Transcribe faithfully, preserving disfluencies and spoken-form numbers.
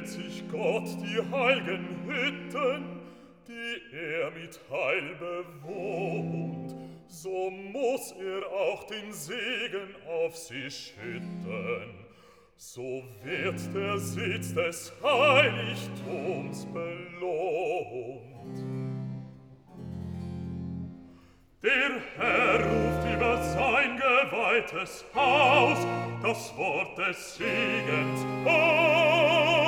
wählt sich Gott die heilgen Hütten, die er mit Heil bewohnt, so muß er auch den Segen auf sie schütten. So wird der Sitz des Heiligtums belohnt. Der Herr ruft über sein geweihtes Haus das Wort des Segens aus.